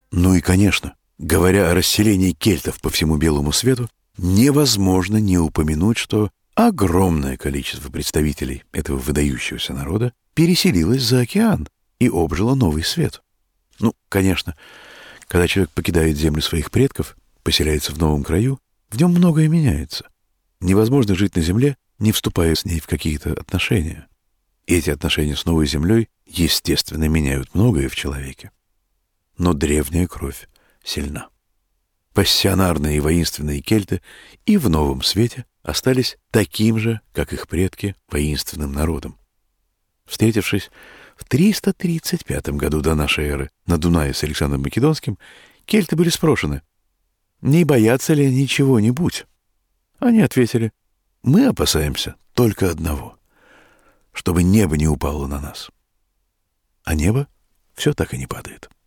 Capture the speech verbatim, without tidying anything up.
Ну и, конечно, говоря о расселении кельтов по всему белому свету, невозможно не упомянуть, что огромное количество представителей этого выдающегося народа переселилось за океан и обжило новый свет. Ну, конечно, когда человек покидает землю своих предков, поселяется в новом краю, в нем многое меняется. Невозможно жить на земле, не вступая с ней в какие-то отношения. И эти отношения с новой землей, естественно, меняют многое в человеке. Но древняя кровь сильна. Пассионарные и воинственные кельты и в новом свете остались таким же, как их предки, воинственным народом. Встретившись в триста тридцать пятом году до нашей эры на Дунае с Александром Македонским, кельты были спрошены, не боятся ли они чего-нибудь. Они ответили: мы опасаемся только одного, чтобы небо не упало на нас. А небо все так и не падает.